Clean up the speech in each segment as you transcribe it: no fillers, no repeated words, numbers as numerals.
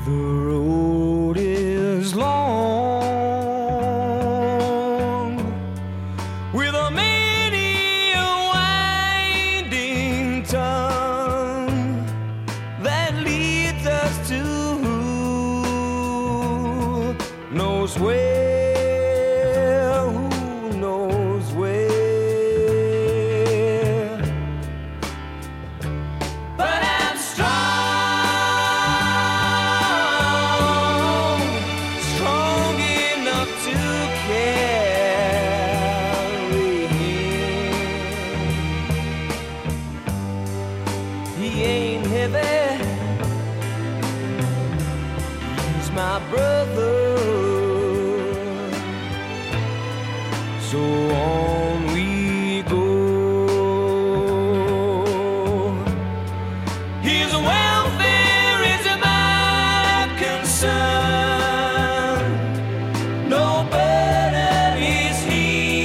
The road is long, with a many a winding tongue that leads us to who knows where, who knows where. But I'm strong, strong enough to carry him. He ain't heavy, he's my brother. So on we go. His welfare is my concern. No burden is he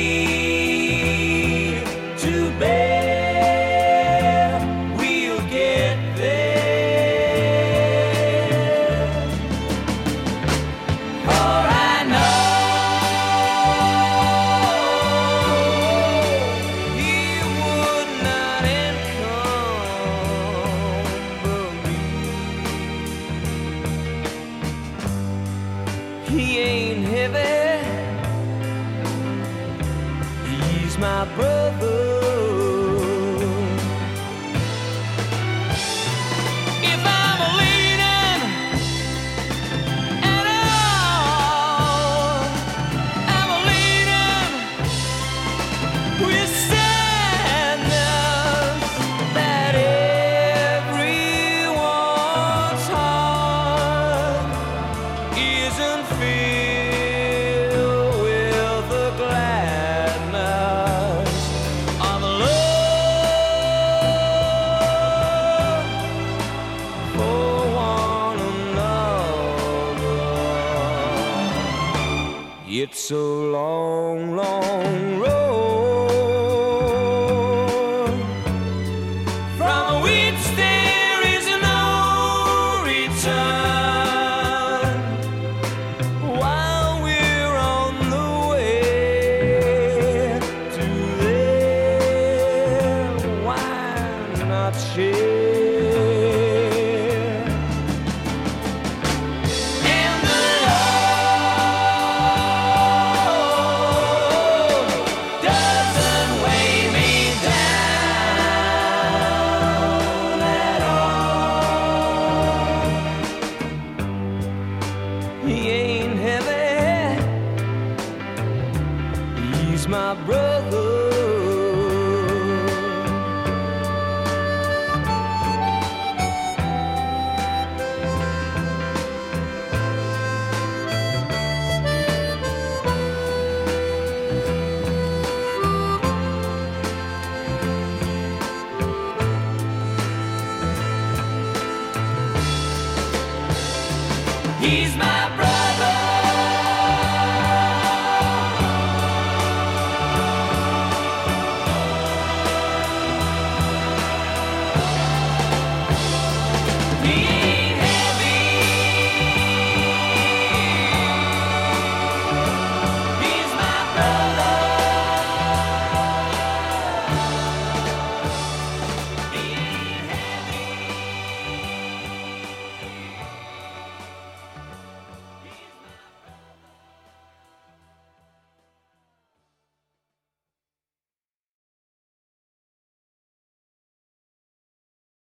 to bear. We'll get there. For I know he would not encumber me. He ain't heavy, he's my brother. If I'm leaning at all, I'm leaning with sadness that everyone's heart isn't filled with the gladness of love for one another. It's a long, long road from which there is no return. While we're on the way to there, why not share? And the road doesn't weigh me down at all. He ain't heavy, he's my brother.